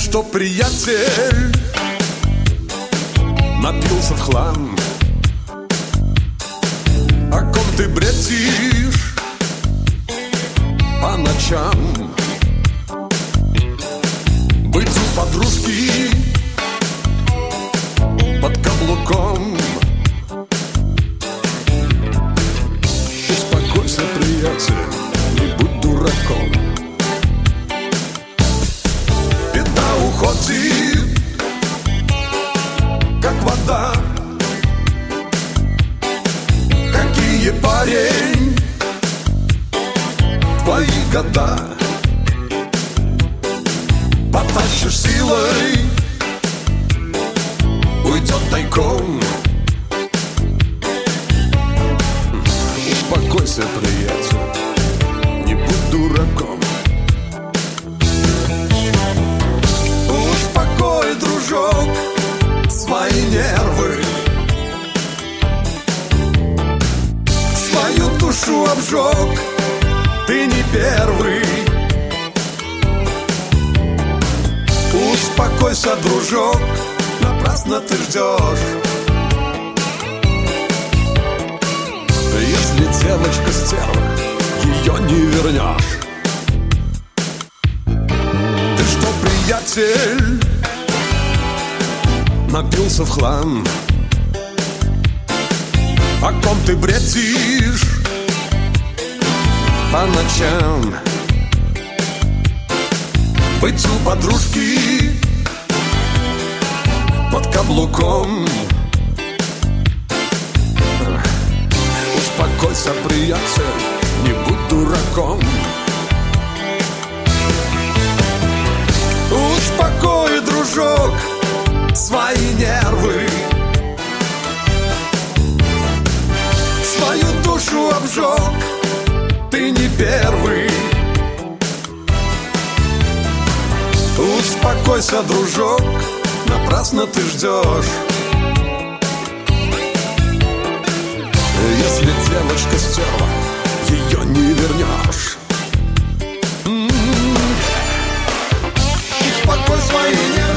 что, приятель, напился в хлам? О ком ты бредишь по ночам? Быть у подружки под каблуком. Успокойся, приятель, не будь дураком. Беда уходит, как вода. Какие, парень, твои года? Потащишь силой, уйдет тайком. Успокойся, приятель, не будь дураком. Успокой, дружок, свои нервы. Свою душу обжег, ты не первый. Успокойся, дружок, напрасно ты ждешь. Если девочка стерва, ее не вернешь. Ты что, приятель, напился в хлам? О ком ты бредишь по ночам? Быть у подружки под каблуком. Успокойся, приятель, не будь дураком. Успокой, дружок, свои нервы. Свою душу обжег, ты не первый. Успокойся, дружок, напрасно ты ждешь. Если девочка стерва, ее не вернешь. Успокой свои нервы.